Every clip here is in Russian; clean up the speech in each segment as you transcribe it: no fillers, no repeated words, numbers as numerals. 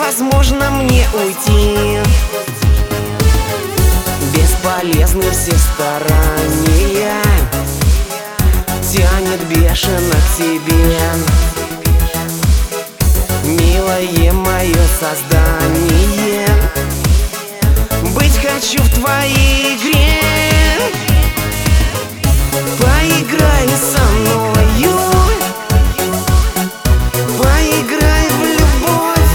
невозможно мне уйти. Бесполезны все старания, тянет бешено к тебе. Милое мое создание, быть хочу в твоей игре. Поиграй со мною, поиграй в любовь,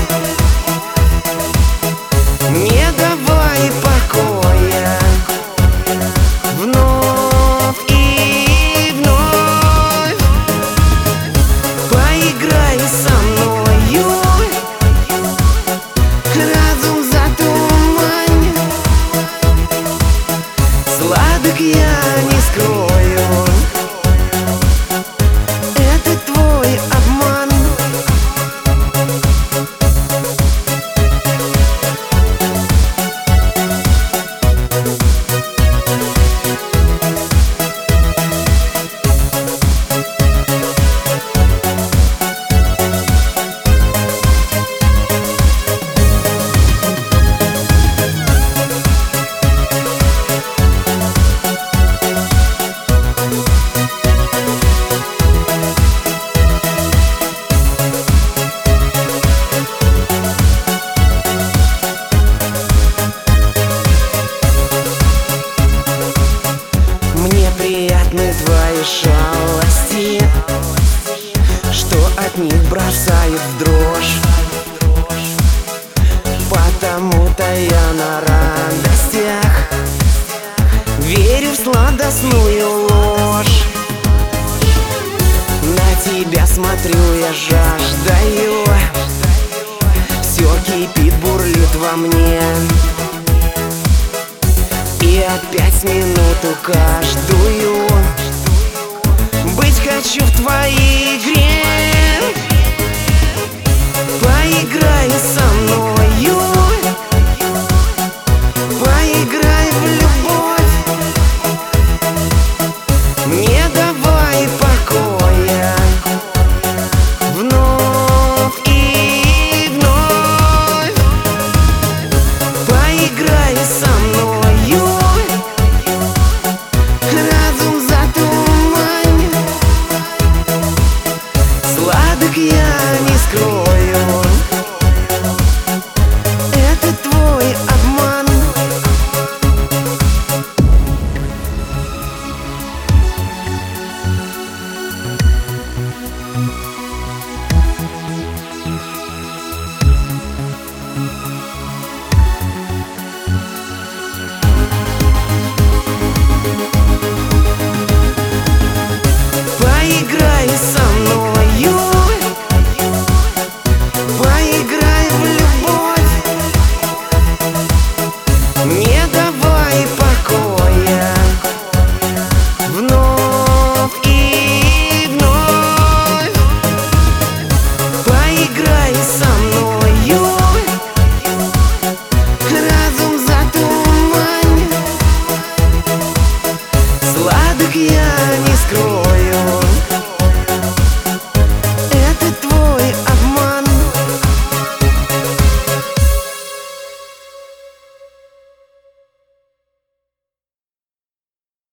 не давай покоя вновь и вновь. Поиграй со мною, разум затумань, сладок я не скрою, это твой обман. Приятны твои шалости, что от них бросают в дрожь. Потому-то я на радостях верю в сладостную ложь. На тебя смотрю, я жаждаю, все кипит, бурлит во мне. И опять минуту каждую